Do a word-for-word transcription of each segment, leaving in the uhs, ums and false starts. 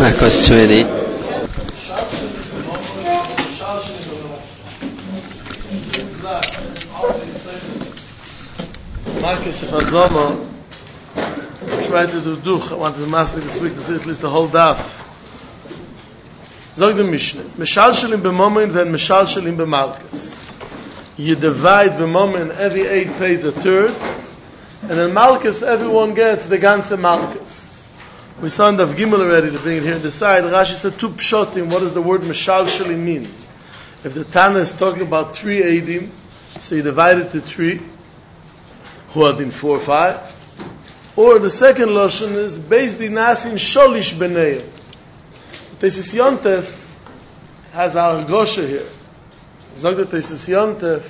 Marcos twenty. Marcus Fazama tried to do duch. I want to mask me this week to see at least the whole daf. Zog the Mishnah. Meshal shelim b'momen and meshal shelim b'malchus. You divide b'momen, every eight pays a third, and in malchus everyone gets the ganze malchus. We saw in Daf Gimel already to bring it here on the side. Rashi said two pshotim. What does the word meshal shelim mean? If the Tana is talking about three eidim, so you divide it to three. Who are in four or five, or the second lashon is based in nasin sholish b'nei. Tesis Yontef has our gosha here. Zog the Tesis Yontef.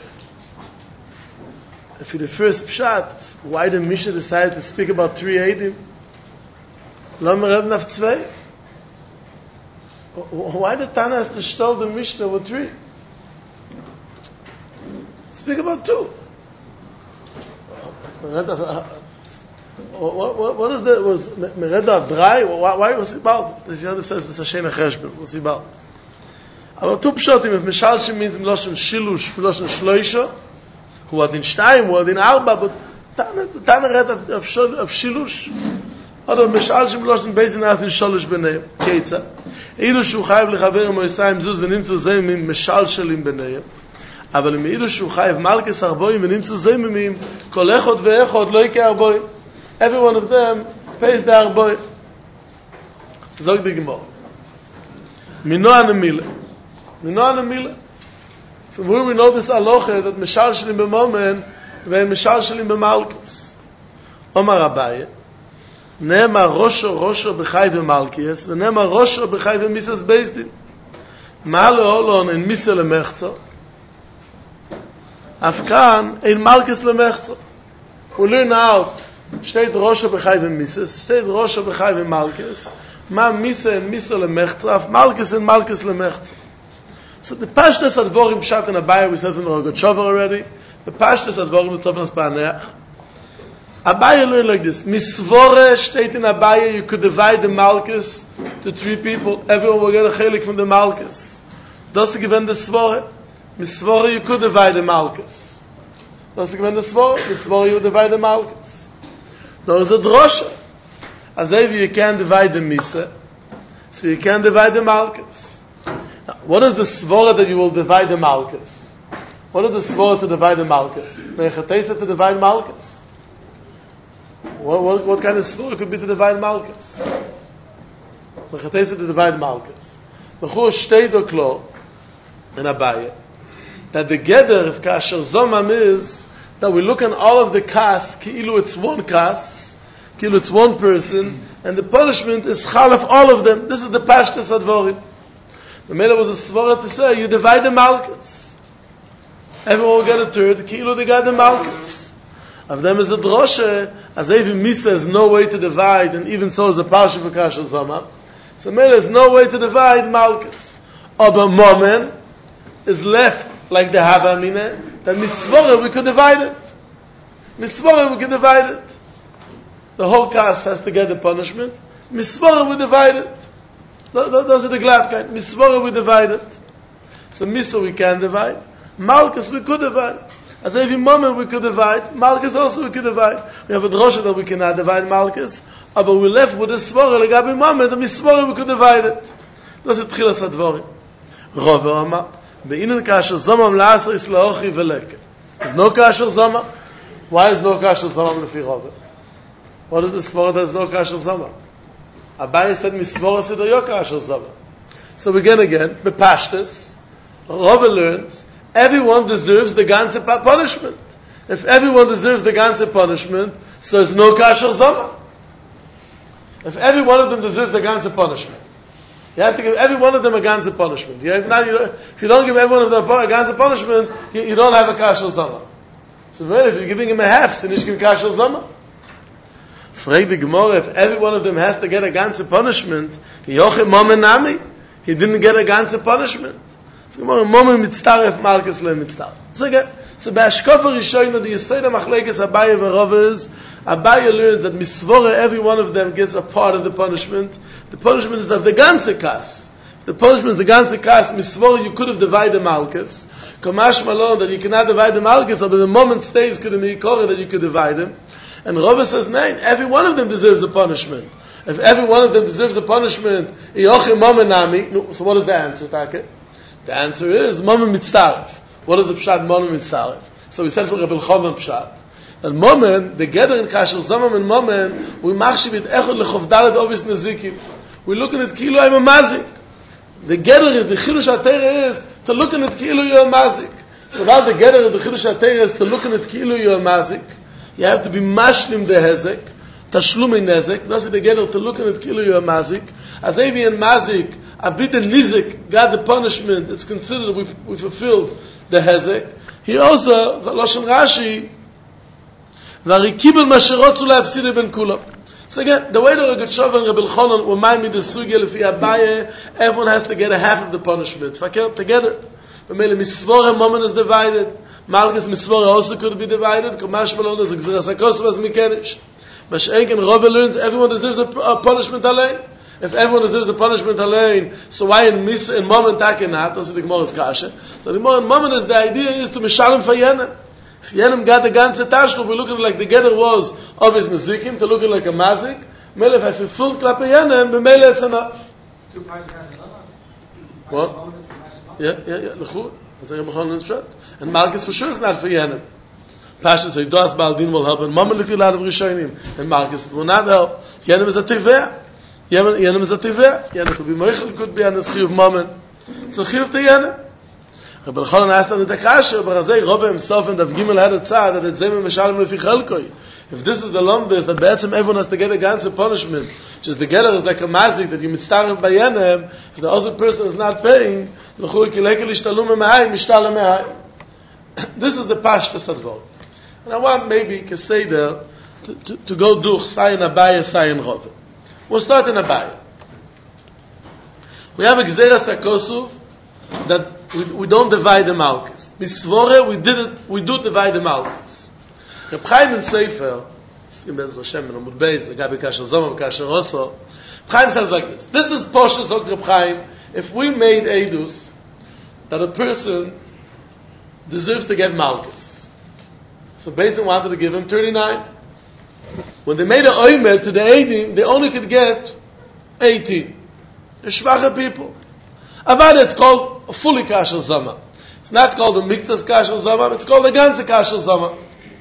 For the first pshat, why the Mishnah decided to speak about three eidim? Lama red naf tzvei. Why the Tana has to stole the Mishnah with three? Speak about two. What, what, what is the was Mereda of Drai? Why, why was it about? This Yontif says B'Sashena Cheshbon. What's it about? About two pshotim. If Meshalshim means Meloshen Shilush, Meloshen Shloisha, who had in Shtayim, who had in Arba, but Tana read of, of, of Shilush. Other Meshalshim Meloshen Beis in Asin Sholosh B'Neim. Keitza. Eilu Shu Chayiv L'Chaverim Moisayim Zuz V'Nimtzu Zeimim Meshalshelim B'Neim. אבל אם אילו שהוא חייב מלכס ארבוים ונמצאו זיממים, כל אחד ואחד לא יקה ארבוים. Every one of them pays the ארבוים. זוג דגמור. מינו הנמילה. מינו הנמילה. From where we know this aloha, that משל שלים במומן, ומשל שלים במלכס. אומר אביי, נאמר ראשו ראשו בחי ומלכיס, ונאמר ראשו בחי ומיסס בייסדין. מה לאולון אין מיסה למחצו? Afkan in Malchus lemechzo. We learn out. Steht Rosha b'chai v'mises. Steht Rosha b'chai v'malchus. Ma misa and misa lemechzo. Af Malchus and Malchus lemechzo. So the pashtas advorim pshat in Abaya we said from the Rogatchover already. The pashtas advorim tzofnas pa'aneach. Abaya learned like this. Misvore steht in Abaya you could divide the Malchus to three people. Everyone will get a chelik from the Malchus. Das given the svore. Misvore you could divide the Malchus. Das given the svore. Misvore you divide the Malchus. There is a drosha. As if you can divide the Misa, so you can divide the Malchus. Now, what is the svore that you will divide the Malchus? What is the svore to divide the Malchus? Mechatesa to divide Malchus. What, what, what kind of svore could be to divide Malchus? Mechatesa to divide Malchus. Mechu shtei doklo in Abaya. That the gather of kasher zomam is that we look at all of the kas, ki'ilu it's one kas, ki'ilu it's one person, and the punishment is chalaf all of them. This is the pashtas advorim. The Mela was a svara to say, you divide the malchus. Everyone will get a third, ki'ilu they got the malchus. Of them is a droshe, as even Misa has no way to divide, and even so is a parsha for kasher zomam. So Mela has no way to divide malchus. But Momen is left like the Havamina, that Misvora we could divide it. Misvora we could divide it. The whole cast has to get the punishment. Misvora we divide it. Those are the glad kind. Misvora we divide it. So Misa we can divide. Malchus we could divide. As every moment we could divide. Malchus also we could divide. We have a drosha that we cannot divide Malchus. But we're left with a Svora, like every moment, the Misvora we could divide it. Those are Tchilas Advorim. Rove Omar. Be'inan kasher zomam la'asr is la'ochi v'leke. Is no kasher zomam? Why is no kasher zomam lefi Rove? What is the svara that is no kasher zomam? Abaye said misvara said yo kasher zomam. So begin again. Bepashtes, Rove learns everyone deserves the ganze punishment. If everyone deserves the ganze punishment, so it's no kasher zomam. If every one of them deserves the ganze punishment, you have to give every one of them a ganze punishment. You have not, you if you don't give every one of them a ganze punishment, you, you don't have a kasher zama. So really, if you're giving him a half, so you give kasher zama. Frag the Gemara, if every one of them has to get a ganze punishment, he didn't get a ganze punishment. So Gemara, Momen mitztaref, Malchus le mitztaref. So again, So by Ashkafa Rishoyna, the Yisayda Machlekes Abaye V'Rovez, Abaye learns that Misvora, every one of them gets a part of the punishment. The punishment is of the ganze kas. The punishment is the ganze kas. Misvora, you could have divided Malkus. Kamash Malon, that you cannot divide the Malkus, but the moment stays could be Korah that you could divide them. And Rovez says, no, every one of them deserves the punishment. If every one of them deserves the punishment, Yochim Mama Nami, no, so what is the answer, Take? The answer is Mama Mitzaref. What is the Pshat Mama Mitzaref? So we said for Rebbe Elchanan Pshat. And Momen, the gather in Kasher Zamam and Momen, we machshiv it echod lechovdalet obvious nezikim. We're looking at Kilo I'm a mazik. The gather is, the Chidush HaTorah is to look at Kilo you're a mazik. So now the gather of the Chidush HaTorah is to look at Kilo you're a mazik. You have to be mashlim the hezek, tashlum in nezek. That's the gather to look at Kilo you're a mazik. As Avi and mazik, abid and nizik got the punishment. It's considered we we fulfilled the hezek. Here also, the Lashon Rashi, Varikibel Masherotzu Le'afside Ben Kulam. So again, the way the Rogatchover and Rebbe Elchanan remind me the sugya lefi Abaye, everyone has to get a half of the punishment. Fakir together. But Mele Misvora Momen is divided. Malchus Misvora also could be divided. Kamash Malon is Gzeras HaKosov as Mikenish. Mashenk and Rebbe learns everyone deserves a, a punishment alone. If everyone deserves the punishment alone, so why in Mis in Momen Take not? That's the Gemara's kasha. So the Gemara in Momen is the idea is to Mishalim for Yenem. If Yenem got the ganze Tashlum, we're looking like the gather was obvious Nezikim, to looking like a Mazik. Mele, if I fulfill Klape Yenem, but Mele it's enough. What? Yeah, yeah, yeah. L'chut. That's like a Bechon is shot. And Malchus for sure is not for Yenem. Pasha says, Das Baldin will help. And Momen if you lot of Rishonim. And Malchus it will not help. Yenem is a Tiveh. Yenem is a Tiveh. Yenem could be Meichel, could be an Eschiyuv Momen. It's a Chiyuv to Yenem. Rebbe Elchanan asked on the Kasher, but Razei Rove himself and Dav Gimel had a tzad that it's Zemim Meshalim Lefi Chelkoi. If this is the Lomdes, that Be'etzim everyone has to get a ganze punishment, just the Geller is like a mazik that you mitztaref by Yenem, if the other person is not paying, L'chui Kilekel Ishtalum Mehai, Mishtalem Mehai. This is the Pashtas Advor. And I want maybe Keseder to, to, to go durch Sayin Abaye, Sayin Rove. We'll start in Abaye. We have a Gzeras HaKosov that we, we don't divide the Malkus. Misvore, we did it, we do divide the Malkus. Reb Chaim in Sefer, in Bez Hashem, in Amud Beis, Legabi Kasher Zoma, Kasher Oso, Reb Chaim says like this, this is Poshe Zok Reb Chaim, if we made Eidus, that a person deserves to get Malkus. So basically wanted to give him thirty-nine. When they made an Oymed to the Eidim, they only could get eighteen. The Shvacha people. Avad it's called a fully kasher zama. It's not called a mikzas kasher zama, it's called a ganze kasher zama.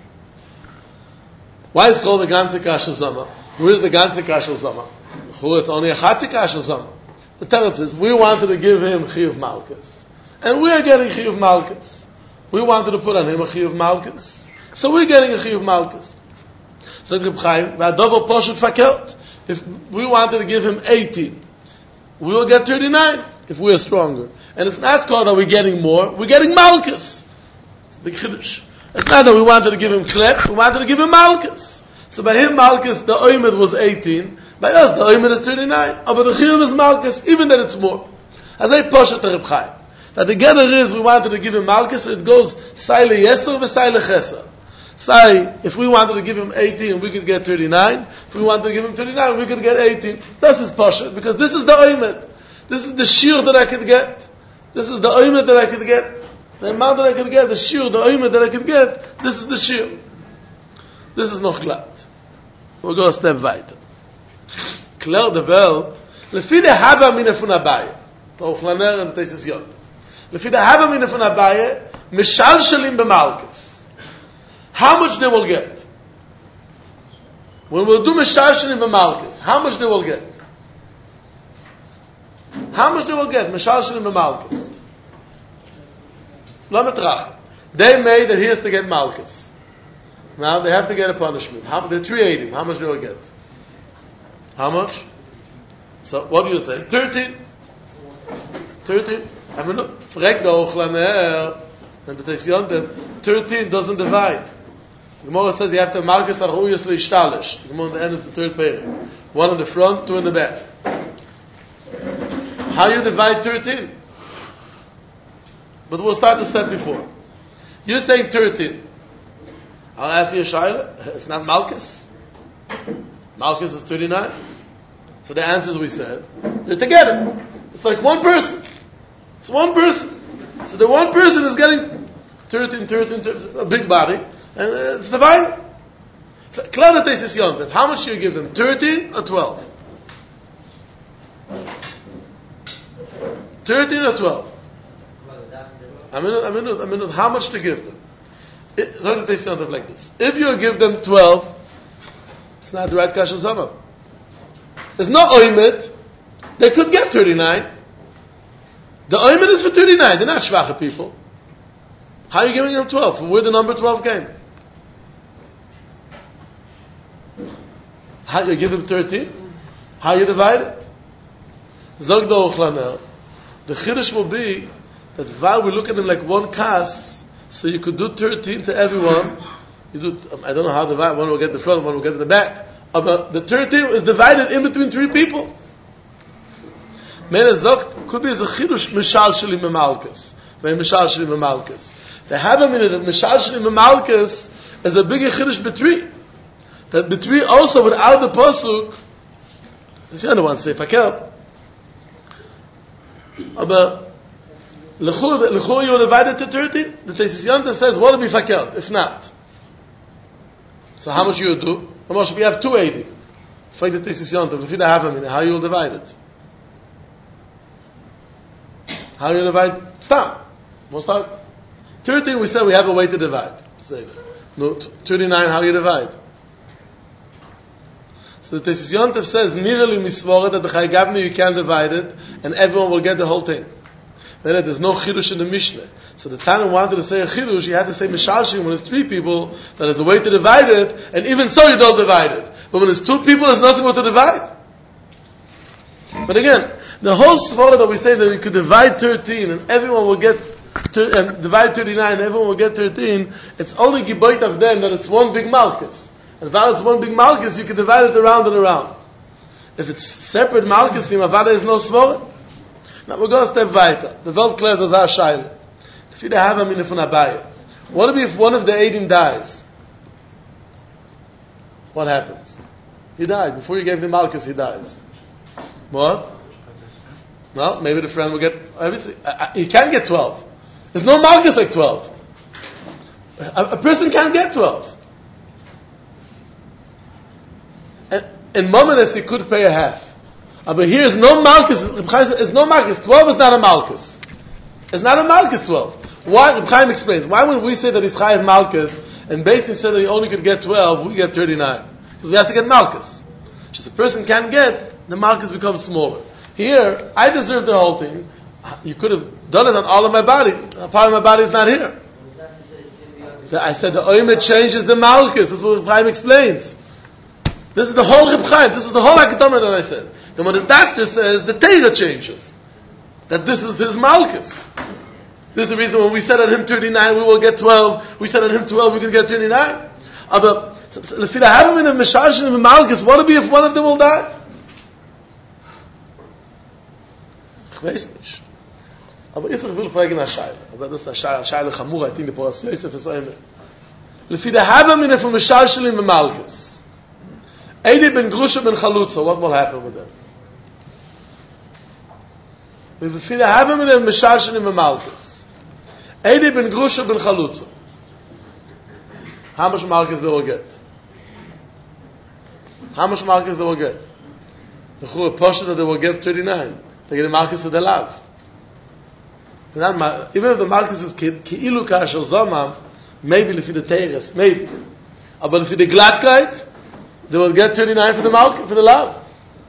Why is it called a ganze kasher zama? Where is the ganze kasher zama? It's only a chatzi kasher zama. The teretz is, we wanted to give him chiyuv malchus. And we are getting chiyuv malchus. We wanted to put on him a chiyuv malchus. So we're getting a chiyuv malchus. So Reb Chaim, v'adovo poshut fakert. If we wanted to give him eighteen, we will get thirty-nine. If we are stronger. And it's not called that we're getting more, we're getting Malkus. It's a big Chiddush. It's not that we wanted to give him Klep, we wanted to give him Malkus. So by him Malkus, the Oymed was eighteen, by us the Oymed is thirty-nine. But the Chiyuv is Malkus, even that it's more. As I push it to Reb Chaim. That the gather is, we wanted to give him Malkus, so it goes Saile Yeser v'Saile Cheser. Say, if we wanted to give him eighteen, we could get thirty-nine. If we wanted to give him thirty-nine, we could get eighteen. This is Pasha, because this is the Oymed. This is the shiur that I could get. This is the oymed that I could get. The amount that I could get, the shiur, the oymed that I could get, this is the shiur. This is noch glatt. We'll go a step weiter. Klar the Welt, lefi de hava mine von Abaye. Baruch Laner and Teises Yod. Lefi de hava mine von Abaye, mishal shalim b'malkes. How much they will get? When we'll do mishal shalim b'malkes, how much they will get? How much they will get? Mishal shalim b'malkes. Lametrach. They made that he has to get malkes. Now they have to get a punishment. How, they're three eighty. How much do they get? How much? So what do you say? Thirteen. Thirteen. I mean, look. Frek the Ochlaner and the Teisyon. Thirteen doesn't divide. The Gemara says you have to malkes aruyos leishtalish. The Gemara at the end of the third paragraph. One in the front, two in the back. How you divide thirteen? But we'll start the step before. You're saying thirteen. I'll ask you a shayla. It's not Malchus. Malchus is thirty-nine. So the answers we said, they're together. It's like one person. It's one person. So the one person is getting thirteen, thirteen, thirteen, a big body, and uh, it's divided. So, how much do you give them? thirteen or twelve? thirteen or twelve? I mean, I mean, I mean, how much to give them? It, like this. If you give them twelve, it's not the right kasha zama. There's no oimid. They could get thirty-nine. The oimid is for thirty-nine. They're not shvacha people. How are you giving them twelve? From where the number twelve came? How you give them thirteen? How you divide it? Zog the Ochlaner. The chiddush will be that while we look at them like one kas, so you could do thirteen to everyone. You do. Um, I don't know how to divide. One will get the front, one will get the back. Uh, but the thirteen is divided in between three people. Mele Zog could be as a chiddush mishal sheli memalkes. May mishal sheli memalkes. The have a minute of mishal sheli memalkes is a bigger chiddush betri. That betri also without the pasuk. This the other one say fakel. But l'chur you divided to thirteen. The Tesis Yontif says what will be fakel if not. So how much you do? How much if you have two eighty? Fight the Tesis Yontif. If you don't have a minute, how you will divide it? How you divide? Stop. Most time. thirteen we said we have a way to divide. Say no, thirty-nine how you divide? So the Tesis Yontif says, Nirali misvora that the Chai Gavni you can divide it, and everyone will get the whole thing. Then there's no chidush in the Mishnah. So the Tana wanted to say a chidush, he had to say mishalshim when it's three people, that there's a way to divide it, and even so you don't divide it. But when it's two people, there's nothing more to divide. But again, the whole svara that we say that we could divide thirteen, and everyone will get, and divide thirty-nine, and everyone will get thirteen, it's only giboit of them that it's one big malchus. And if it's one big malchus, you can divide it around and around. If it's separate malchusim, avada is no svara. Now we're going to step weiter. The Welt class is our shaila. If you have a minute from Abaya, what if one of the eighteen dies? What happens? He died. Before you gave the malchus, he dies. What? No, maybe the friend will get everything. He can't get twelve. There's no malchus like twelve. A, a person can't get twelve. In Momedes he could pay a half. Uh, but here is no malchus. It's no malchus. Twelve is not a malchus. It's not a malchus. Twelve. Why? Reb Chaim explains. Why would we say that he's chayav malchus and basically said that he only could get twelve? We get thirty-nine because we have to get malchus. Just a person can't get, the malchus becomes smaller. Here, I deserve the whole thing. You could have done it on all of my body. A part of my body is not here. I said the oimet changes the malchus. This is what Reb Chaim explains. This is the whole Reb Chaim. This was the whole akadama that I said. Then when the doctor says the Torah changes, that this is his malchus. This is the reason when we said on him thirty-nine, we will get twelve. We said on him twelve, we can get thirty-nine. Aber if you have him in a mishashin and malchus, what will be if one of them will die? Ich weiß nicht. Aber jetzt ich will fragen nach Shaila. Aber das ist eine Shaila Chamura. I think the Poras Yosef is oime. If you have him in a mishashin and malchus, Eidi ben Grusha ben Chalutza, what will happen with them? If you have him in a mishashin and malchus, Eidi ben Grusha ben Chalutza, how much malchus they will get? How much malchus they will get? The Chur Poshet that they will get thirty-nine. They get a malchus for their love. Even if the malchus is ki'ilu kashel zomam, maybe if the teres, maybe. But if the gladkeit, they will get thirty-nine for the malchus, for the love.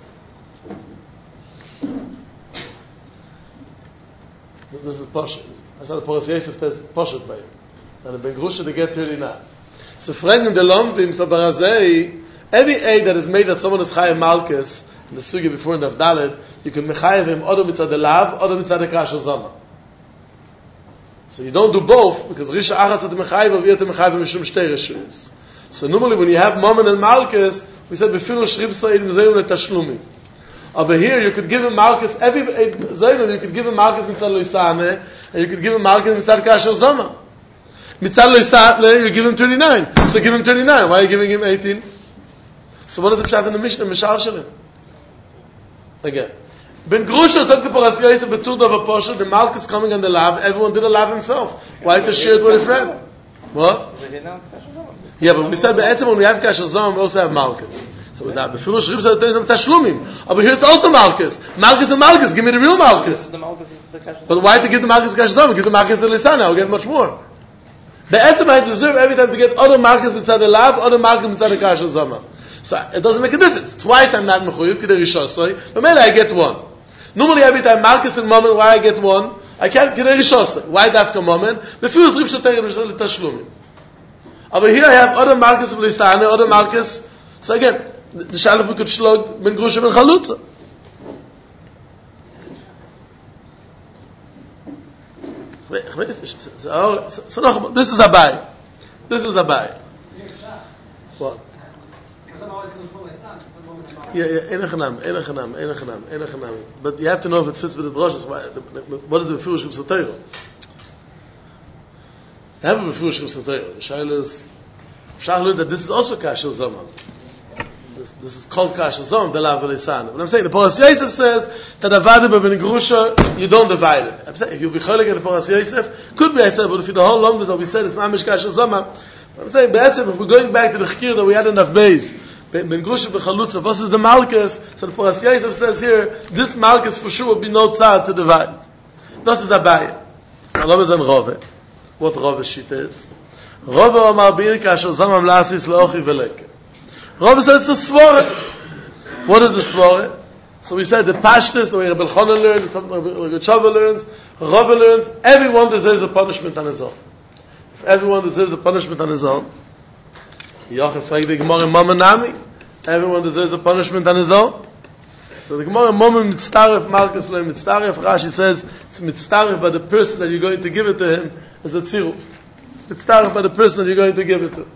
This is Poshet. I saw the Poras Yosef says Poshet by him. And the Ben Grusha they get thirty-nine. So fragen the Lomdim, so Barazei, every aid that is made that someone is chayav malchus, in the sugi before in the Avdalet, you can mechayev him odo mitzad the lav, odo mitzad the kasher zoma. So you don't do both, because Risha Achas at the mechayev, or Yot mechayev mishum shtei reshuyos. So normally when you have Mammon and Malchus, we said befiru shrib sa'id mizayim letashlumim. Over here you could give him Malchus, every zayim, you could give him Malchus mitzad loisane, and you could give him Malchus mitzad kasher zoma. Mitzad Leisat, you give him twenty-nine. So give him twenty-nine. Why are you giving him eighteen? So what is the pshat in the Mishnah? Mishal Shalim. Again. Ben Grusha said to Paras Yosef, Betud of a Posher, the Malk is coming on the lav, everyone did a lav himself. Why to share it with a friend? What? Yeah, but we said Be'etzim when we have Kasher Zom, we also have Malkus. So with that, Befirush Rib said Tashlumim. But here's also Malkus. Malkus and Malkus, give me the real Malkus. But why to give the Malkus Kasher Zom? Give the Malkus the Lisana, I'll get much more. Be'etzim I deserve every time to get other Malkus mitzad the lav, other Malkus mitzad the Kasher Zoma. So it doesn't make a difference. Twice I'm not mechuyev, k'der rishosoi, but maybe I get one. Normally every time Malkus and Moment, why I get one? I can't k'der rishosoi. Why dafka Moment? Befuse rib shotei rib tashlumim. Over here I have other Malkus of Listane, other Malkus. So again, the shalaf we could shlog ben grusha ben chalutza. So no, this is Abai. This is Abai. What? Yeah, yeah, enachanam, enachanam, enachanam, enachanam. But you have to know if it fits with the droshes. What is the Befurush Reb Satayro? I have a Befurush Reb Satayro. The Shaila is, Shaila that this is also Kasher Zaman. This, this is called Kasher Zaman, the Lav Elisan. What I'm saying, the Paras Yosef says that Avadi Ben Grusha, you don't divide it. I'm saying, if you be cholik at the Paras Yosef, could be I said, but if you the whole long this, we said it's Mamish Kasher Zaman. I'm saying, Be'etzim, if we're going back to the Chkir that we had enough base, Ben Grusha b'chalutza, what is the Malkus? So the Paras Yosef says here, this Malkus for sure will be no tzad to divide. This is Abaye. Allah is an Rove. What Rove shit is? Rove Omar Bir Kasher Zamam Lasis Leochi Veleke. Rove says it's a Svore. What is the Svore? So we said the Pashtus, the way Rebbe Elchanan learned, something Rebbe Chava learns, Rove learns, everyone deserves a punishment on his own. If everyone deserves a punishment on his own, Yochel fragt the Gemara Mama Nami. Everyone deserves a punishment on his own. So the Gemara Mama Mitztaref Malkus Lo Mitztaref. Rashi says it's Mitztaref by the person that you're going to give it to him as a tziruf. It's Mitztaref by the person that you're going to give it to.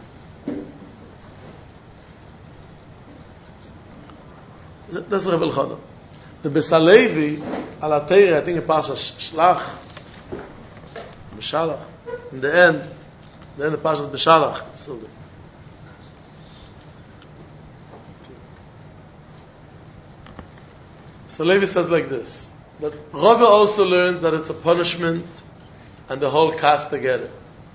That's Rebbe Elchanan. The Besalevi Ala Teire, I think in Pasha Shlach, Beshalach. In the end, the end of Pasha Beshalach. So So Levi says like this, that Rava also learns that it's a punishment and the whole cast together.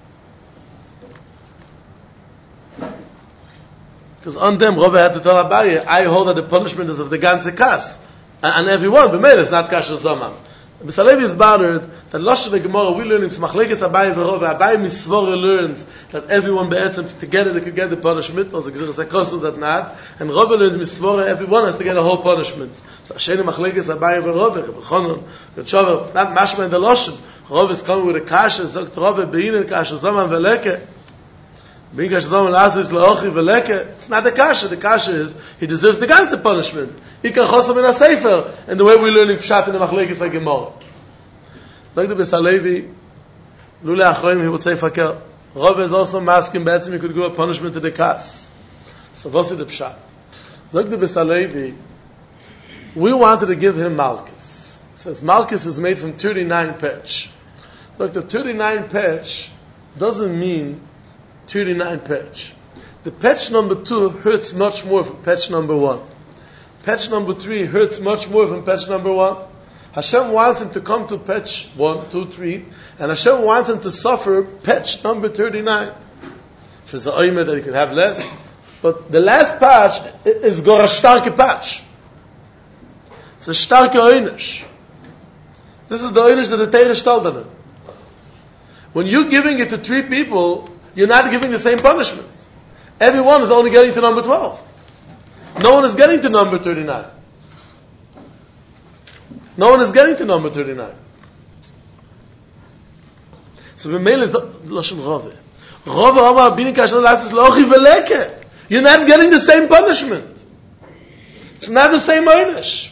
Because on them, Rava had to tell Abaye, I hold that the punishment is of the ganze cast. And, and everyone, but maybe it's not Kasher Zomam. Besalevi is bothered that Lashon the Gemara, we learn in Tzmachlekes Abaye v'Rava, Abaye Misvore learns that everyone be'etzem together they could get the punishment, also Gzirah Sakosu that not, and Rava learns Misvore, everyone has to get a whole punishment. So Asheni Machlekes Abaye v'Rava, Rebbe Elchanan, Rebbe it's not mashma in the Lashon. Rava is coming with a kasha, Zogt Rava, Be'inin Kasher Zomam v'Leke. Being Kasher Zomam Lasis Le'ochi v'Leke. It's not the kasha, the kasha is, he deserves the ganze punishment. Ikar Chosam in a Sefer, and the way we learn in Pshat in the Machlekes like Gemara. Like the Besalevi, Lule Achroim, he would say Fakir. Rava is also masking Be'etzim, he could give a punishment to the Kas. So what's the Pshat? Like the Besalevi, we wanted to give him Malkus. It says Malkus is made from thirty-nine patch. Look, the thirty-nine patch doesn't mean thirty-nine patch. The patch number two hurts much more from patch number one. Patch number three hurts much more from patch number one. Hashem wants him to come to patch one, two, three, and Hashem wants him to suffer patch number thirty-nine. If it's an oimer that he can have less. But the last patch is got a starke patch. It's a starke oinish. This is the oinish that the Torah stalled on him. When you're giving it to three people, you're not giving the same punishment. Everyone is only getting to number twelve. No one is getting to number thirty-nine. No one is getting to number thirty-nine. So b'meile lashon Rava. Rava Amar Bini Kasher Lasis Le'ochi Veleke. You're not getting the same punishment. It's not the same einish.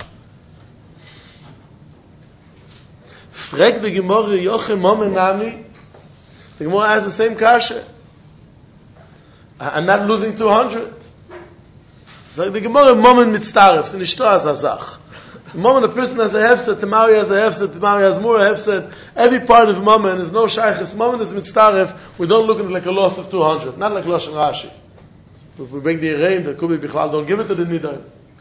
Frag the Gemara Yochem Momen Nami. The Gemara has the same kasha. I'm not losing two hundred. So the Gemara Momen Mitztaref. It's nicht as a Sach. The moment a person has a hefset, tomorrow he has a hefset, tomorrow he has more hefset, every part of Mammon is no shaykhis. Mammon is mitztaref. We don't look at it like a loss of two hundred. Not like Lashon Rashi. If we bring the Yerein, the Kubi Bichlal, don't give it to the Nidai.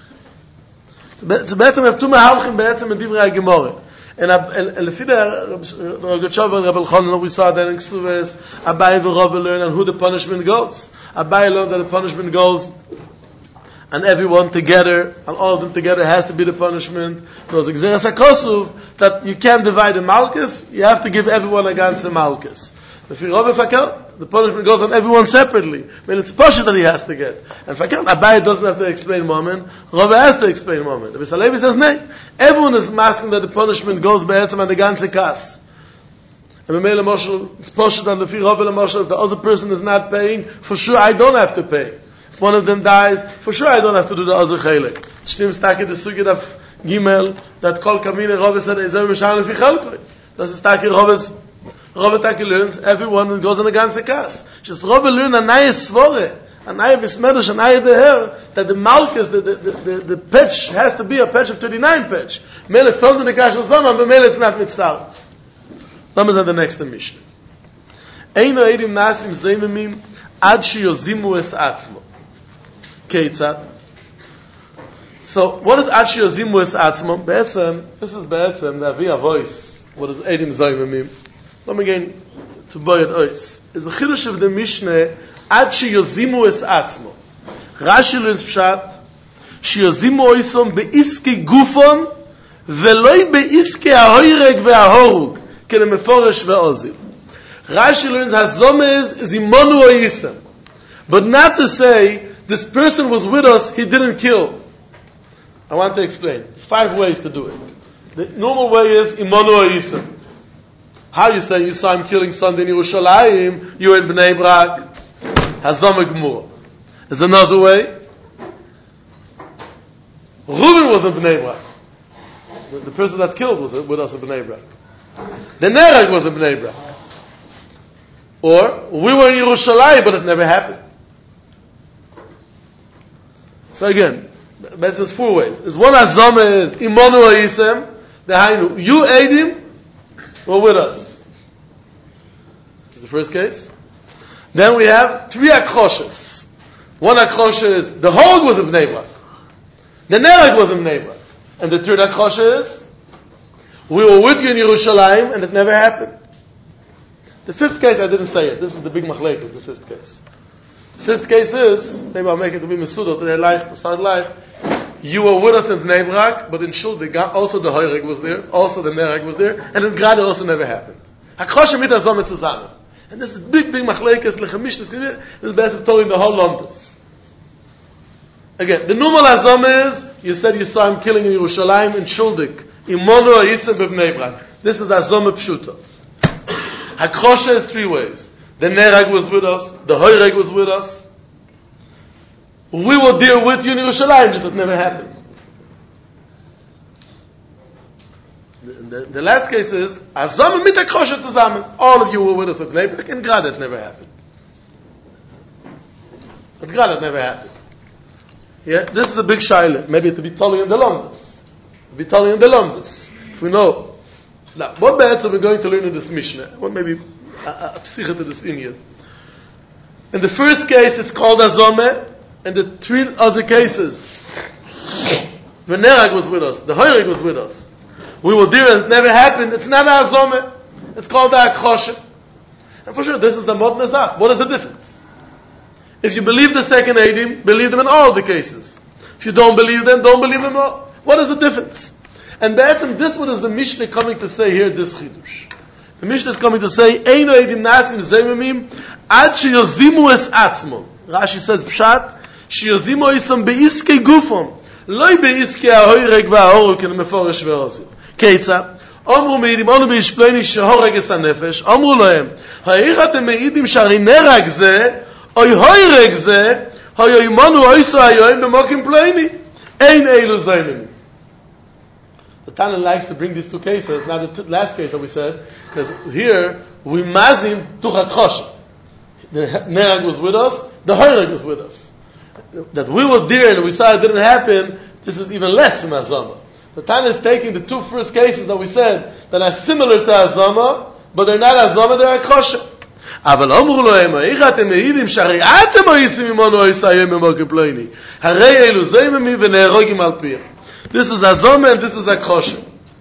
So be'etzem we have two mehalchim be'etzem in Divrei HaGemorah. And lefi the Rogatchover and Rebbe Elchanan, we saw that in Ksuves, Abai and Rava learn on who the punishment goes. Abai learned that the punishment goes and everyone together, and all of them together has to be the punishment. There's Gzeras HaKosuv, that you can't divide the Malkus, you have to give everyone a ganze Malkus. If you Rabbi Fakir, the punishment goes on everyone separately. I mean, it's Pasha that he has to get. And Fakir, Abai doesn't have to explain Mammon, Rabbi has to explain Mammon. The Bisalevi says, no. Everyone is masking that the punishment goes be'etzem and the ganze Kas. And Mamela Moshe, it's Pasha that the Rabbi Moshe, if the other person is not paying, for sure I don't have to pay. If one of them dies, for sure I don't have to do the other chelik. Shtim staki the sugid of Gimel, that Kol Kamine Rabbi said, Ezer Mishan Lefi Chalkoi. Das ist staki Rabbi's Rabbi Taki learns, everyone goes on a ganze kas. Just Rabbi learn a naye svore, a naye bismedesh, a naye deher, that the malchus, the, the, the, the pitch has to be a pitch of thirty-nine pitch. Mele filled in the kash of zaman, but mele it's not mitzvah. Numbers are the next Mishnah. Eino eidim nasim zeimimim, ad shiyozimu es atzmo. Keitzat. So, what is ad shiyozimu es atzmo? Be'etzem, this is be'etzem, the Aviyah voice. What is eidim zeimimim? Let me again to buy it ois. Is the chidush of the Mishnah ad sheyozimu es atzmo. Rashi learns pshat sheyozimu oisom beiske gufon veloi beiske ahoyreg ve'ahorug kele meforesh ve'ozil. Rashi learns hazomez zimonu oisem, but not to say this person was with us, he didn't kill. I want to explain. There's five ways to do it. The normal way is imonu oisem. How you say you saw him killing Sunday in Yerushalayim, you in Bnei Brak, Hazam Gemur. Is there another way? Reuben was in Bnei Brak. The, the person that killed was with us in Bnei Brak. The Nereg was in Bnei Brak. Or, we were in Yerushalayim, but it never happened. So again, there's four ways. There's one Hazam is, Imonu Ha'isem, the Hainu, you ate him, were with us. This is the first case. Then we have three akroshes. One akroshe is the hog was in Bnei Brak, the nereg was in Bnei Brak, and the third akroshe is we were with you in Yerushalayim and it never happened. The fifth case I didn't say it. This is the big machlekes. The fifth case. The fifth case is maybe I'll make it to be mesudot to their life to start life. You were with us in Bnei Brak, but in Shul, also the Hoyreg was there, also the Nereg was there, and in Grade also never happened. HaKroshe mit HaZomeh zusammen. And this is big, big machlekes, lechemish, this is best told in the whole Londis. Again, the normal HaZomeh is, you said you saw him killing in Yerushalayim, in Shuldik, Imono Ha'isem b'Bnei Brak. This is HaZomeh Pshuta. HaKroshe is three ways. The Nereg was with us, the Hoyreg was with us, we will deal with you in Yerushalayim, just it never happened. The, the, the last case is, Azam mit HaKroshe zusammen. All of you were with us at Bnei Brak, and Grad it never happened. At Grad it never happened. Yeah, this is a big shaila. Maybe it will be Tali in the Lomdus. It will be Tali in the Lomdus. If we know. Now, what bets are we going to learn in this Mishnah? What maybe a, a, a psicha to this Indian. In the first case, it's called Azomeh. And the three other cases, the Nereg was with us, the Hoyreg was with us. We were there and it never happened. It's not a Azomeh. It's called a Akroshe. And for sure, this is the Mod Nezach. What is the difference? If you believe the second Eidim, believe them in all the cases. If you don't believe them, don't believe them all. What is the difference? And that's and this what is the Mishnah coming to say here, this Chidush. The Mishnah is coming to say, Eino Eidim Nasim Zeimimim, Ad Sheyozimu Es Atzmo. Rashi says, Pshat, שיוזימו איסם באיסקי גופון לא באיסקי ההוירג וההורג כמפורש ועוזר כיצד אמרו מעידים אנו בישפלני שהורג את הנפש אמרו להם האיך אתם מעידים שהרי נרג זה או הוירג זה היומנו אויסו היום במוקים פלני אין אילו זיינים. The Tana likes to bring these two cases, not the t- last case that we said, because here we mazin tuch HaKroshe. The Nerag was with us, the Hoyreg was with us. That we were there and we saw it didn't happen, this is even less from Azama. The Tana is taking the two first cases that we said that are similar to Azama, but they're not Azama, they're Akosha. אבל אמרו להם, איך אתם מעידים שהרי אתם מויסים ממנו יסיים ממוקר פלויני. הרי אלו זויממי ונהרוגים על פיה. This is Azama and this is Akosha.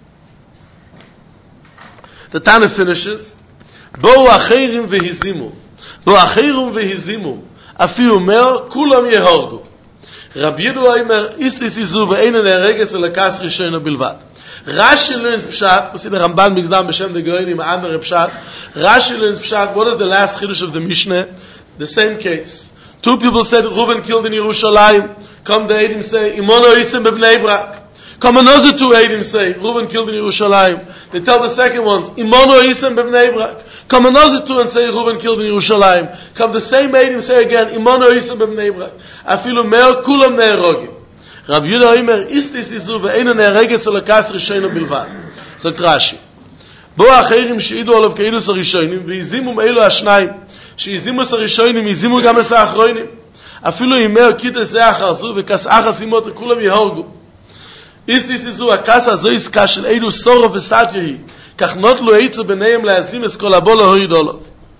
The Tana finishes, בואו אחרים והזימו. בואו אחרים והזימו. אפילו אומר, כולם יהרגו. רב ידוע אומר, איסטיס איזו ואין נהרגס אלא כס ראשונה בלבד. Rashi learns Pshat, we see the Ramban mixed down B'Shem the Goyim, Amar Pshat. Rashi learns Pshat, what is the last Chiddush of the Mishnah? The same case. Two people said, Reuven killed in Yerushalayim. Come the Eidim say, Imono Isim b'Bnei Brak. Come another two Eidim say, Reuven killed in Yerushalayim. They tell the second ones, Imono Isim b'Bnei Brak. Come another two and say, Reuven killed in Yerushalayim. Come the same Eidim say again, Imono Isim b'Bnei Brak. Afilu Mer Kulam Ne'erogim. Rabbi Yehuda Omer, istis izu ve'einu ne'ereges elakas rishono bilvad. Sagt Rashi. Bo acherim she'idu olav ke'ilus harishonim, ve'izimum eilu hashnayim, she'izimus harishonim, izimu gam es ha'achroinim. Afilu imeo kites ze'achar zu, ve'kas achas imot, kulam yehorgu. Istis izu, akas hazo iska shel eilu soro v'sat yehi, kach not lo eitzu b'neim la'azim es kol habo lohorid olav.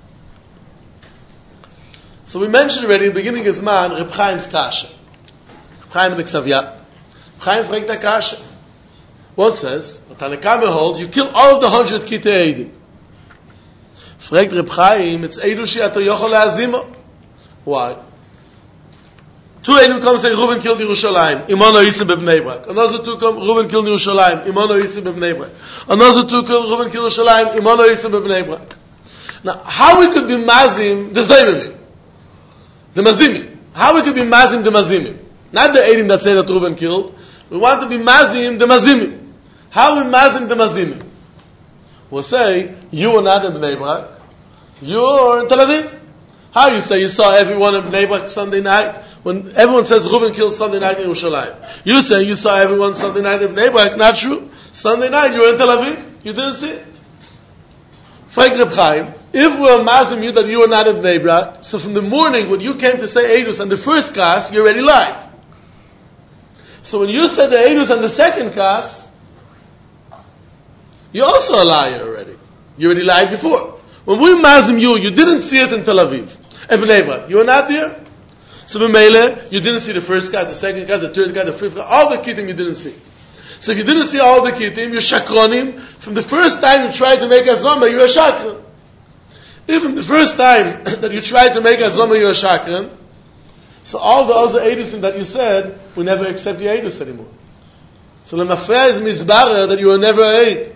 So we mentioned already in the beginning of Zman, Reb Chaim's kasha. Chaim the Ksavya. Chaim fragt the kasha. What says? Tanakama holds, you kill all of the hundred kitei Eidim. Fragt Reb Chaim, it's Eidu she'ato yochol le'azimo. Why? Two Eidim come say, Reuven killed Yerushalayim. Imono Isim b'Bnei Brak. Another two come, Reuven killed Yerushalayim. Imono Isim b'Bnei Brak. Another two come, Reuven killed Yerushalayim. Imono Isim b'Bnei Brak. Now, how we could be mazim the Zaymimim? The Mazimim. How we could be mazim the Mazimim? Not the Eidim that say that Reuven killed. We want to be mazim the mazimim. How we mazim the mazimim? We'll say, you are not in Bnei Brak. You're in Tel Aviv. How you say you saw everyone in Bnei Brak Sunday night? When everyone says Reuven killed Sunday night in Yerushalayim. You say you saw everyone Sunday night in Bnei Brak. Not true. Sunday night you were in Tel Aviv. You didn't see it. Frag Reb Chaim, if we're mazim you that you are not in Bnei Brak, so from the morning when you came to say Eidus on the first class, you already lied. So when you said the Eidus on the second class, you're also a liar already. You already lied before. When we mazim you, you didn't see it in Tel Aviv. And Bnei Brak, you were not there. So b'meile, you didn't see the first class, the second class, the third class, the fifth class, all the kittim you didn't see. So if you didn't see all the kittim, you're shakronim. From the first time you tried to make azlama, you're a shakron. If from the first time that you tried to make azlama, you're a shakron, so all the other Eidusim that you said, we never accept your Eidus anymore. So Lemafreh is mizbarer that you were never a Eid.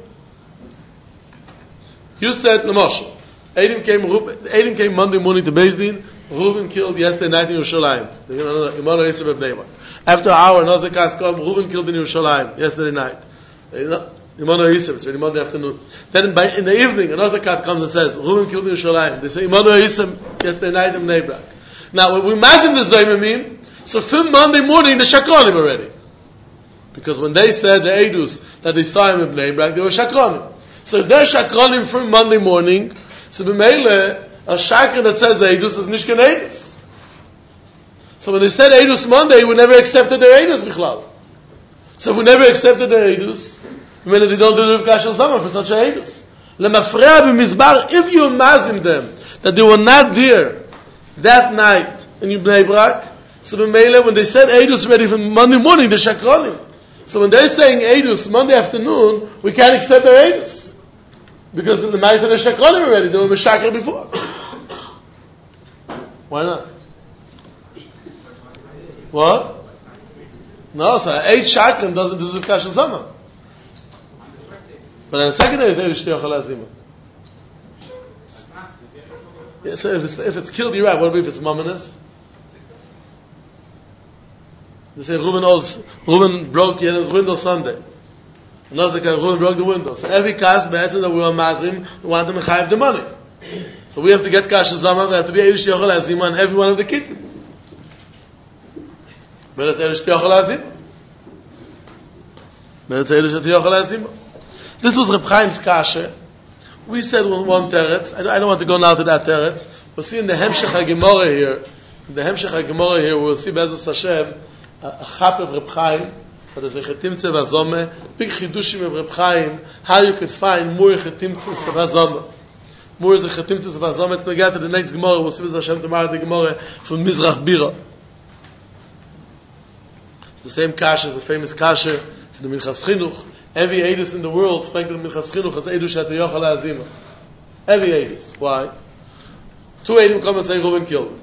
You said, Lemoshe, Eidim came, Eidim came Monday morning to Beis Din, Reuven killed yesterday night in Yerushalayim. After an hour, another cast come, Reuven killed in Yerushalayim yesterday night. Imanu Yisem, it's already Monday afternoon. Then by, in the evening, another cat comes and says, Reuven killed in Yerushalayim. They say, Imanu Yisem, yesterday night in Bnei Brak. Now, when we imagine the Zaymimim, so from Monday morning, the Shakronim already. Because when they said, the Eidus, that they saw him in Bnei Brak, they were Shakronim. So if they're Shakronim from Monday morning, so b'meile, a Shakron that says the Eidus is Nishkan Eidus. So when they said Eidus Monday, we never accepted their Eidus, Bichlal. So if we never accepted their Eidus, b'meile they don't do the Kashal Zaman for such a Eidus. Lemafreya b'mizbar, if you imagine them, that they were not there, that night in Bnei Brak, so b'meile, when they said Eidus ready from Monday morning, they're Shakronim. So when they're saying Eidus Monday afternoon, we can't accept their Eidus. Because the Ma'aseh they're Shakronim already, they were Meshakar before. Why not? What? No, so eight Shakram doesn't deserve Kashal Zaman. But on the second day, it's Eidus Shtei Yochel Azima. Yeah, so if it's, if it's killed, you're right. What if it's Mamonis? They say Reuven, owes, Reuven broke his window Sunday. Another guy, Reuven broke the window. So every cast be'etzim that we were mazim, we want them to chayiv the money. So we have to get Kashal Zaman, we have to be Eidus Shtei Yochel Azima on every one of the kittim. But it's Eidus Shtei Yochel Azima. But it's Eidus Shtei Yochel Azima. This was Reb Chaim's kasha. We said one, one teretz. I don't, I don't want to go now to that teretz. We'll see in the Hemshech HaGemorah here, in the Hemshech HaGemorah here, we'll see Be'ezus Hashem, a, a chap of Reb Chaim, but there's a Chetimtze Vazome, big Chidushim of Reb Chaim, how you could find more Chetimtze Vazome. More is a Chetimtze Vazome. It's going to get to the next Gemara. We'll see with Hashem tomorrow, the Gemara from Mizrach Bira. It's the same kasha, the famous kasha from the Minchas Chinuch. Every Eidus in the world, frankly, the Minchas Chinuch has Eidus at the Yochel HaZimah. Every Eidus. Why? Two Eidim come and say Reuben killed.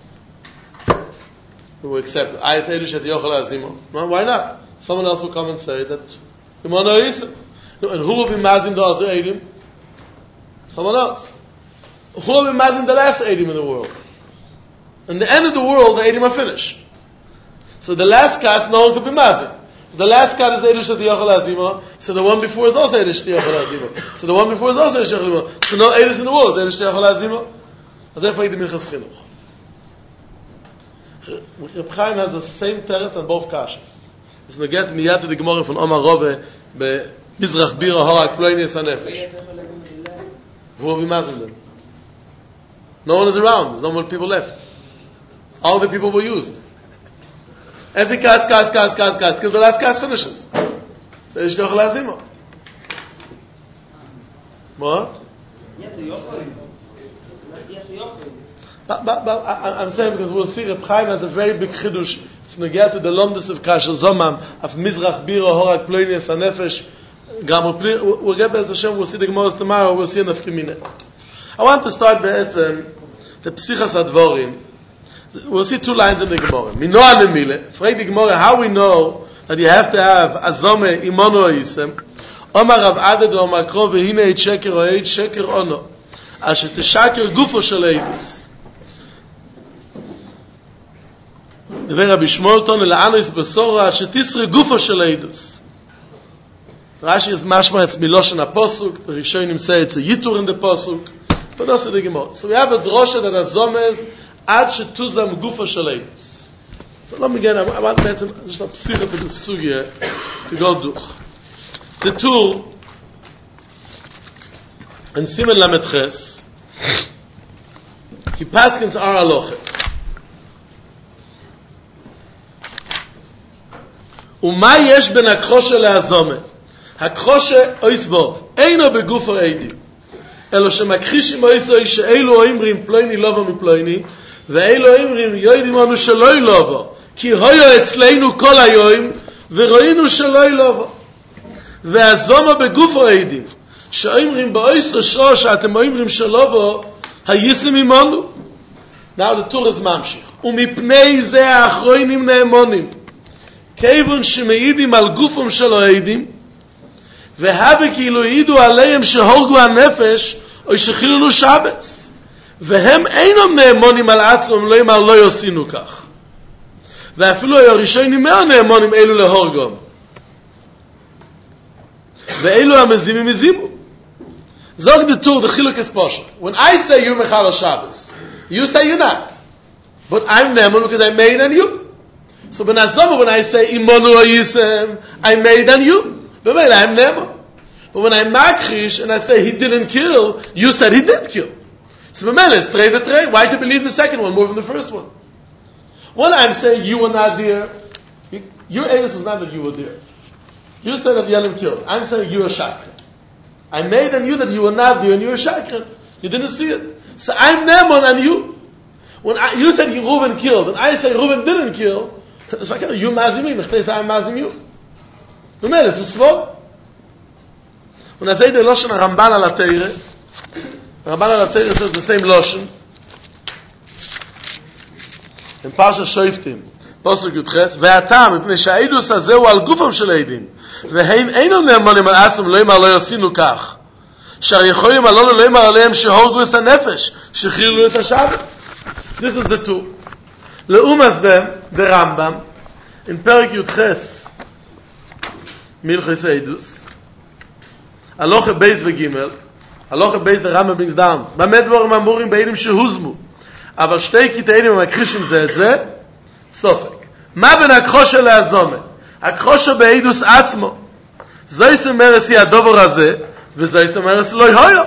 We will accept. I it's Eidus at the Yochel HaZimah. No, why not? Someone else will come and say that Imana Yisem. No, and who will be mazim the other Eidim? Someone else. Who will be mazim the last Eidim in the world? In the end of the world, the Eidim are finished. So the last cast, no one could be mazim. The last card is Eidush at the Yochel HaZimah, so the one before is also Eidush at the Yochel HaZimah. So the one before is also Eidush at the Yochel HaZimah. So no Eidush in the world is Eidush at the Yochel HaZimah. That's therefore Eidim Minchas Chinuch. Reb Chaim has the same teretz on both kashas. It's going to get miyad to the Gemara from Omar Rove be Mizrach Bira Horak Ploinius HaNefesh. Who will be mazim them? No one is around. There's no more people left. All the people were used. Every cast, cast, cast, cast, cast, till the last cast finishes. So Eidush Yochel HaZimah. What? But, but, but I, I'm saying because we'll see Reb Chaim has a very big chidush. It's going to get to the lomdus of Kasher Zomam, of Mizrach Bira Horak Ploinius HaNefesh. We'll get Be'ez Hashem, we'll see the Gemara tomorrow, we'll see enough Kimine. I want to start Be'etzem, the Psichas Advorim. We'll see two lines in the Gemara. Minoa Nemile. Frag the Gemara how we know that you have to have Azome Imono Yisem. Omar Rav Adad Omar Krov Vehine Et Sheker O Et Sheker Ono. Asher Teshaker Gufo Shel Eidus. Dever Rabbi Shmuel Ton Ela'anos Besora Asher Tisre Gufo Shel Eidus. Rashi is mashma it's Miloshen HaPosuk. The Rishonim say it's a Yitur in the Posuk. But that's the Gemara. So we have a drosha that Azome is Ad Shetuzam Gufo Shel Eidus. So let me again, I want to mention just a psicha for this sugya to go durch. The two in Simen Lamed Ches, he paskins our aloche. Uma yesh ben hakroshe le'azome. Hakroshe oisvov. Eino begufo eidi. Elo shemakchishim oisoi she'elu oimrim ploini lovo miploini ואילו אומרים יודעים אנו שלא ילובו כי היה אצלנו כל היום וראינו שלא ילובו והזומה בגופו העדים שאומרים באויסו שו שאתם אומרים שלובו הייסם עמנו. Now the tour is ממשיך ומפני זה האחרונים נאמונים כיוון שמעידים על גופם של העדים והבה כאילו העידו עליהם שהורגו הנפש או שחיללו שבת והם אינם נאמונים על עצמם לא אמר לא יוסינו כך ואפילו הראשונים מה נאמונים אלו להורגם ואלו המזימים מזימו זוג דתור דחילוק אספושע. When I say you're Mechal Shabbos you say you're not, but I'm Ne'eman because I made on you. So when I say Imonu Yisem I made on you, but I'm Ne'eman. But when I makrish and I say he didn't kill, you said he did kill. So it's trey v'trey. Why to believe the second one more than the first one? When I'm saying you were not there, your evidence was not that you were there. You said that Yelim killed. I'm saying you were shakran. I made on you that you were not there and you were shakran. You didn't see it. So I'm Ne'eman on you. When I, you said Reuven killed and I say Reuven didn't kill, it's like you mazim me. I say I'm mazim you. It's a svor. When I say the Loshen Ramban al Teire, Ramban al Teire says the same Loshen. In Parsha Shoftim, Pasuk Yudches, ve'atam mipnei she'aidus hazeu al gufam shel eidim, ve'hem einam ne'emanim al atzmim lo yimar lo yosinu kach, she'ar yecholim alonu lo yimar aleim shehorgu es hanefesh, shechilu es hashabbos. This is the two. Leumas them, the Rambam, in Perik Yudches, Milchis Eidus, Aloche Beis v'Gimel, Aloche Beis the Rambam brings down, Bamed dvorim amurim beidim shehuzmu, אבל שתי קטעים המקרישים זה את זה, סופק. מה בין הקחושה להזומה? הקחושה בעידוס עצמו. זוהי סמרס היא הדובר הזה, וזוהי סמרס לא יהיו.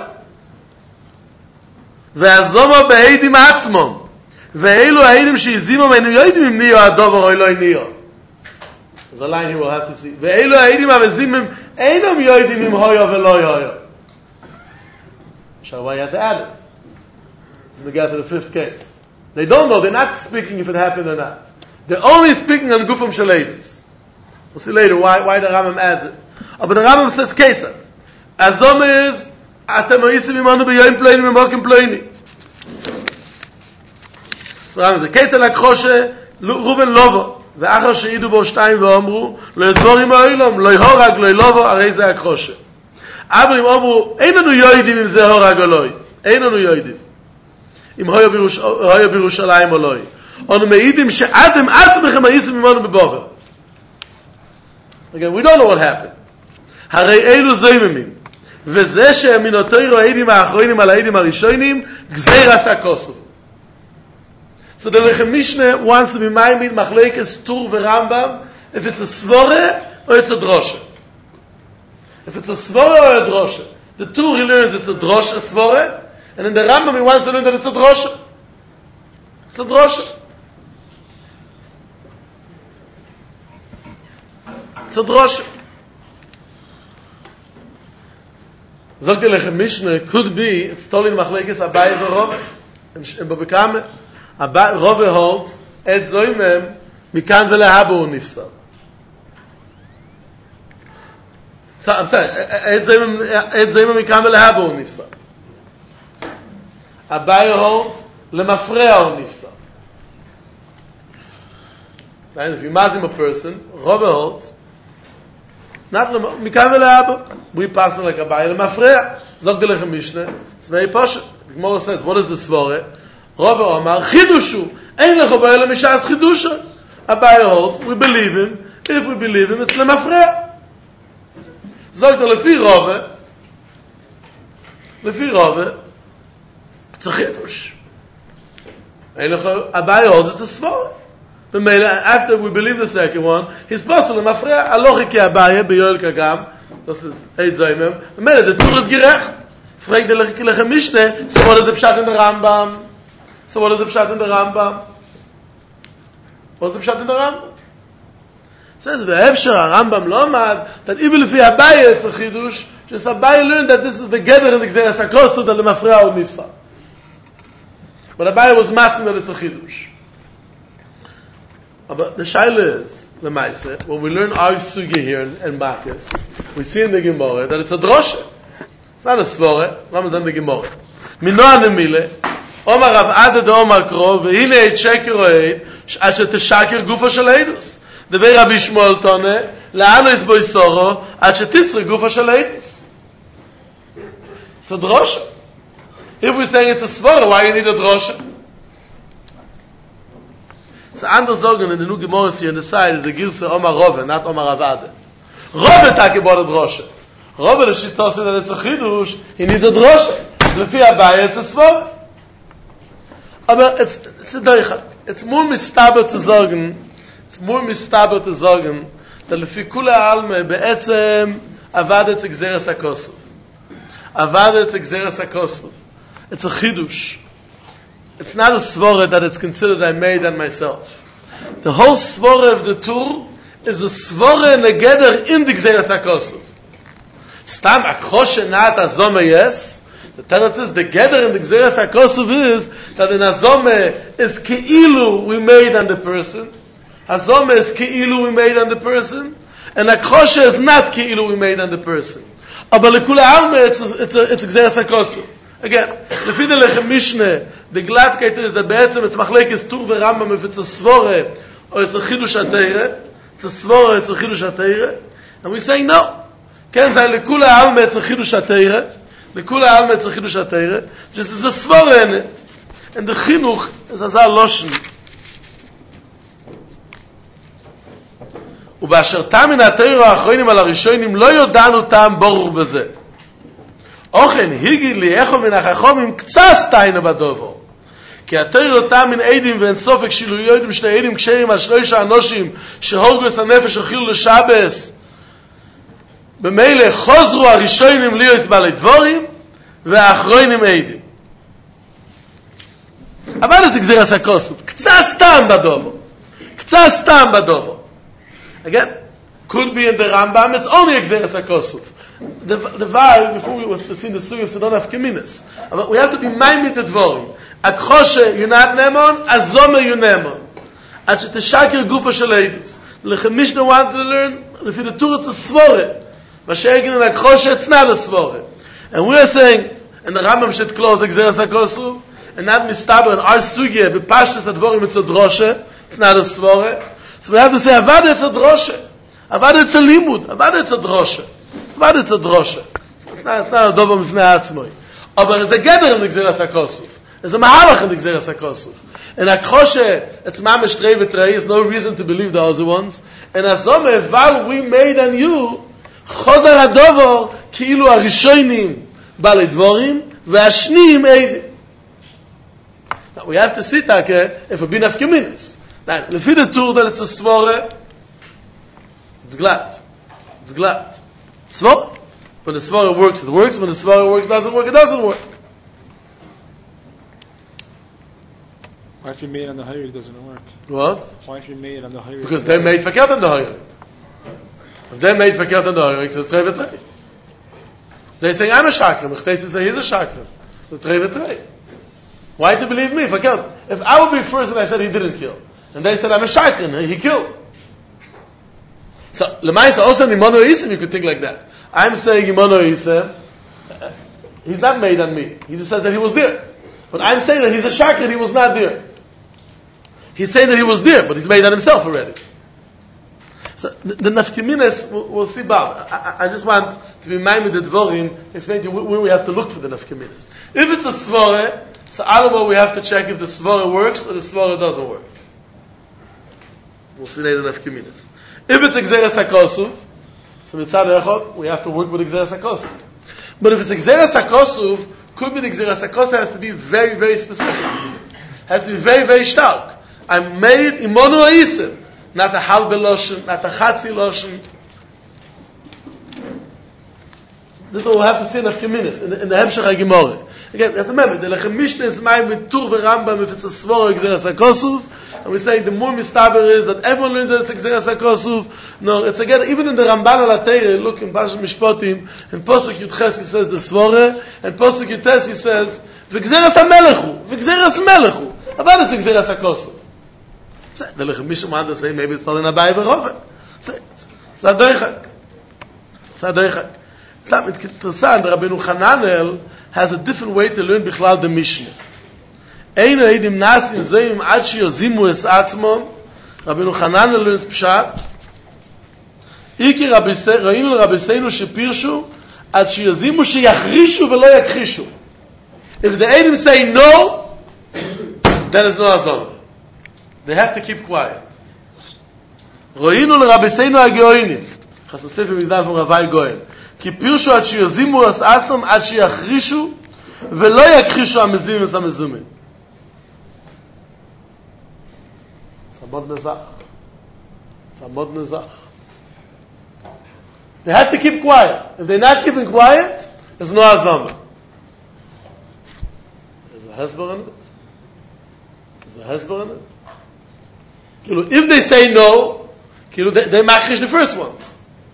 והזומה בעידים עצמו. ואילו העידים שהזימו ממנו יודעים אם ניו הדובר או לא ניו. There's a line here we'll have to see. Ve'elu ha'edim ha'vezimim einam yoidim im hoya ve'lo hoya. So why you have to add it? So we get to the fifth case. They don't know. They're not speaking if it happened or not. They're only speaking on gufam shaleidos. We'll see later why why the Rambam adds it. But the Rambam says ketzer. Azom is atem oisim imanu b'yoyim pleinim v'mokim pleinim. So Rambam says ketzer lakhoshe Ruben lovo ve'achar sheidu bo shtayim ve'omru lo yedvorim ha'olam lo yhorag lo ylovo arei ze akhoshe. Aber im omru ein anu yoidim im ze horag o loy. Ein anu yoidim. Im hoya birushalayim o loy. Onu meidim she'atem atzmechem ha'oisim imanu b'bocher. Again, we don't know what happened. Harei elu zoimimim. Veze she'eminotoi ro'edim ha'achroinim al ha'edim ha'rishoinim gzeiras ha'kosov. So the Lechem Mishneh wants to be ma'amid machlekes Tur v'Rambam if it's a svore or it's a droshe. If it's a svore or a droshe. The Tur he learns it's a droshe, a svore, and in the Rambam he wants to learn that it's a droshe. It's a droshe. It's a droshe. Sagt the Lechem Mishneh could be it's told in machlekes Abaye v'Rove in Babakame. Rove holds et zoimem mikan v'lehabu nifsar. So I'm sorry, et zoimem et zoimem mikan v'lehabu nifsar. Abaye holds lemafrea nifsar. And if you mazim a person, Rove holds not mikan v'lehabu. We pass it like Abaye lemafrea. Zog the Lechem Mishneh. It's very posh. The Gemara says, what is the svore? Rove Omar, Chidushu. Ein lecho ba'ela mishas Chidusha. Abaye holds, we believe him. If we believe him, it's lemafrea. Zogt lefi Rove, lefi Rove, it's a Chidush. Ein lecho, Abaye holds, it's a svore. After we believe the second one, he's supposed to lemafrea. Alochi ki Abaye, beyoel kagam. Das ist Eit Zoimem. Mele, the Tur is gerecht. Fragt the Lechem Mishneh, so what is the pshat in the Rambam? So what is the pshat in the Rambam? What's the pshat in the Rambam? It says, ve'efshar Rambam lomad, that even if Abaye it's a chidush, just Abaye learned that this is the gather in the Gzeras HaKosov that the mafreya or nifsa. But Abaye was masking that it's a chidush. But the shaila is, the Maaseh, when we learn our sugi here in, in Makis, we see in the Gemara that it's a droshe. It's not a svore, Rambam in the Gemara. Minoa nemile, Omar Rav Ade de Omar Krov, והנה את שקר אוהד, עד שתשקר גופו של עדוס. דבר רבי שמואל תונה, לאנו יש בו יסורו, עד שתסרי גופו של עדוס. It's a drosha. If we're saying it's a svara, why you need a drosha? So andere sagen in the new Gemara here on the side is a Girse Omar Rove, not Omar Rav Ade. Rove taki bought a drosha. Rove the shita said that it's a chidush, he needs a drosha. Lefi Abaye, it's a svara. Aber it's it's a deicha. It's more mistaber to sagen. It's more mistaber to sagen that lefi kula alme be'etzem avadet gzeres hakosov. Avadet gzeres hakosov. It's a chidush. It's not a svara that it's considered I made and myself. The whole svara of the Tur is a svara negeder in the gzeres hakosov. Stam akhoshe nat azome yes. The Teretz is the gather in the Gzeres HaKosov is that in Hazome is Keilu we made on the person. Hazome is Keilu we made on the person. And Akhoshe is not Keilu we made on the person. Aber Lekula Alme it's a, it's a, it's a Gzeres HaKosov. Again, Lefi the Lechem Mishneh, the Gladkeit is that Be'etzem it's Machlekes Tur v'Rambam if it's a Svore or it's a Chidush HaTeire. It's a Svore, it's a Chidush HaTeire. And we say no. Ken Zay Lekula Alme it's a Chidush HaTeire. Lekula Alme it's a Chidush HaTeire. Just as a Svore in it. And the Chinuch is as a Loshen. ובאשר תם מן התירו האחרונים על הראשונים לא יודענו טעם ברור בזה. אוכן, היגיד לי איך מן החכמים קצס תיינו בדובו. כי התירו תם מן עדים ואין סופק שילויות עם שני עדים קשרים על שלושה אנושים שהורגו את הנפש החילו לשבס. במילא חוזרו הראשונים להיות בעלי דבורים והאחרונים עדים. אבל זה גזיר הסקוסות. קצס טעם בדובו. קצס טעם בדובו. Again, could be in the Rambam, it's only Exeres HaKosuf. The, the vibe, before we was seeing the Sugya, so don't have Keminis. But we have to be minded the Dvorim. Akhoshe, you're not Nemon, Azome, you're Nemon. At Sheteshakir Gufa Shaleidus. The Lechem wanted to learn, if the Torah, it's a Svore. Mashiach in Akhoshe, it's not a Svore. And we are saying, and the Rambam should close Exeres HaKosuf, and not Mistaber, and our Sugya, Bepashtas Advorim, it's a Droshe, it's not a Svore. So we have to say, Avad, it's a Droshe. Avad, it's a Limud. Avad, it's a Droshe. Avad, it's a Droshe. It's not, it's not a Dovam Mifnei Atzmoi. Aber it's a Geder in the Exeres HaKosuf. It's a Mahalach in the Exeres HaKosuf. And Akhoshe, it's Mamish Trei V'Trei, there's no reason to believe the other ones. And Azome, while we made on you, Chozar HaDovar, Ki'ilu HaRishonim, Balei Dvorim, V'Ashnim Eidim. Now, we have to see, Take, if we've been Afkeminis. Now, lefi the Tur, that it's a Svore, it's glad. It's glad. Svore. When the Svore works, it works. When the Svore works, it doesn't work, it doesn't work. Why if you made it on the Hayrik, doesn't it work? What? Why if you made it on the Hayrik? Because they made Fakert on the Hayrik. If they made Fakert on the Hayrik, so it's Trei V'Trei. They say, I'm a Shakram. If they say, he's a Shakram. It's Trei V'Trei. Why to believe me? Fakert. If I would be first and I said he didn't kill, and they said, I'm a Shakram, he killed. So, Lemaisa, also in Imono Isim, you could think like that. I'm saying Imono Isim, he's not made on me. He just says that he was there. But I'm saying that he's a Shakir, he was not there. He's saying that he was there, but he's made on himself already. So, the, the Nafkeminis, we'll, we'll see about. I, I just want to be minded the Dvorim, explain to you where we have to look for the Nafkeminis. If it's a Svore, so Alamo we have to check if the Svore works or the Svore doesn't work. We'll see later the Nafkeminis. If it's Exeres HaKosuf, so mitzad echad, we have to work with Exeres HaKosuf. But if it's Exeres HaKosuf, could be the Exeres HaKosuf has to be very, very specific. Has to be very, very stark. I'm made Imono Ha'isem, not a halbe Loshen, not a Chatzi Loshen. This is what we'll have to see in Nafkeminis, in, in the Hemshech HaGemorah. Again, you have to remember, the Lechem Mishneh is made with Tur v'Rambam if it's a Svor Exeres HaKosuf. And we say the more mistaber is that everyone learns that it's Exeres HaKosuf. No, it's again, even in the Ramban al Atayre, look in Parashat Mishpatim, in Posuk Yudches he says the Svore, and Posuk Yutes he says, V'Exeres HaMelechu, V'Exeres Melechu. About it's Exeres HaKosuf. The Lechem Mishneh wanted to say, maybe it's not in Abai V'Rove. It's not Doichak. It's not Doichak. It's not interesting, Rabbeinu Hananel has a different way to learn Bichlal the Mishnah. Ein Eidim Nasim Zeim Ad Sheyozimu Es Atzmon. Rabbeinu Hananel learns Pshat. Iki Rainu Rabbeinu Shepirshu Ad Sheyozimu Sheyachrishu V'lo Yakrishu. If the Eidim say no, then it's no Azon. They have to keep quiet. Roinu Rabbeinu HaGeoinim. Chas Sefer Mizdan from Ravai Goyen. Ki Pirshu Ad Sheyozimu Es Atzmon Ad Sheyachrishu V'lo Yakrishu HaMezim Es HaMezumim. It's a modern zach. They have to keep quiet. If they're not keeping quiet, there's no azam. There's a hezbollah in it. There's a hezbollah in it. If they say no, they, they makrish the first ones.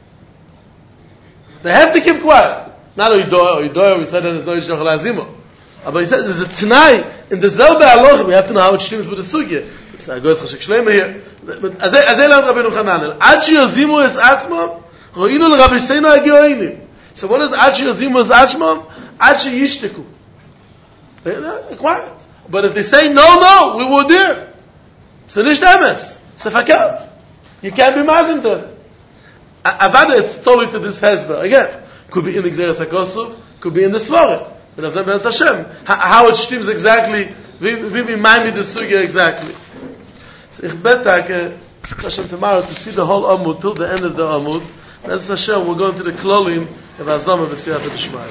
They have to keep quiet. Not oidoy, oidoy, we said that there's no yishloch lazimo. But he said there's a t'nai in the zelbe aloch. We have to know how it stems with the sugya. So I go with Chashik Shleima here. But as I learned Rabbeinu Hananel, Ad Sheyozimu Es Atzmam, Ro'inu L'Rabbeinu HaGeoinim. So what is Ad Sheyozimu Es Atzmam? Ad Sheyishtiku. They're quiet. But if they say no, no, we were there. So nish emes. It's a fakat. You can't be mazim them. Avada, it's totally to this hezber. Again, could be in the Exeres HaKosuf, could be in the Svara. But as Hashem, Hashem, how it stems exactly, we we remind me the sugya exactly. So ich bete, Hashem, tomorrow to see the whole Amud till the end of the Amud. As Hashem, we're going to the Klolim of Azama V'Siyata D'Shmaya.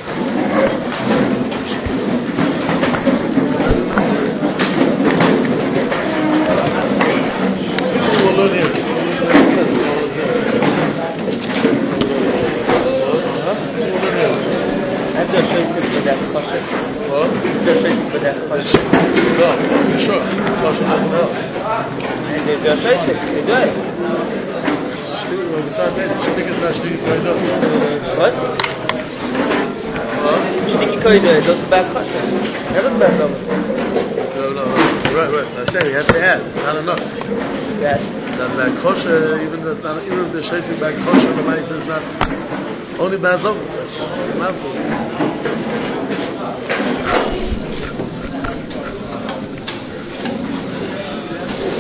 We'll learn here. Der Scheiße für der Kosche. Was? Der Scheiße für der Kosche. Ja, für sure. So schon. Der Scheiße, c'est vrai. shtick, when we start bed, shtick is not shtick is going up. What? Sticky koide, that's a bad kosher. That is bad number. No, no, right, right. So I say we have to add. It's not enough. Yes. That bad kosher, even though it's not, even if the shesik bad kosher, the money says not only bad zog, masbul.